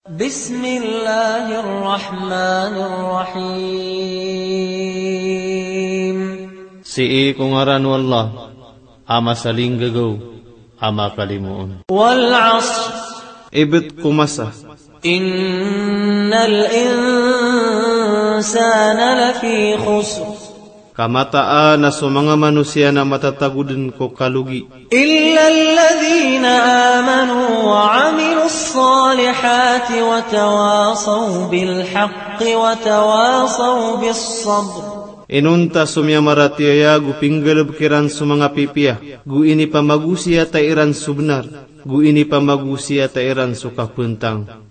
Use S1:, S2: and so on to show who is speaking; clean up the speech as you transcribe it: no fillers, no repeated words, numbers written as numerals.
S1: Bismillahirrahmanirrahim.
S2: Si kung ngaran wallah, ama saling gagaw, ama kalimuon.
S1: Wal 'ashr.
S2: Ibet kumasa.
S1: Innal insana lafi khusr.
S2: Kamataan na sa mga manusia na matatagudin ko kalugi.
S1: Illa alladhina amanu wa 'amilus salihati wa tawasaw bil haqqi wa tawasaw bis sabr.
S2: Inunta sumya maratiaya gu pinggalab kiran sa mga pipiya. Gu ini pamagusia ta iran subnar. Gu ini pamagusia ta iran sukapuntang.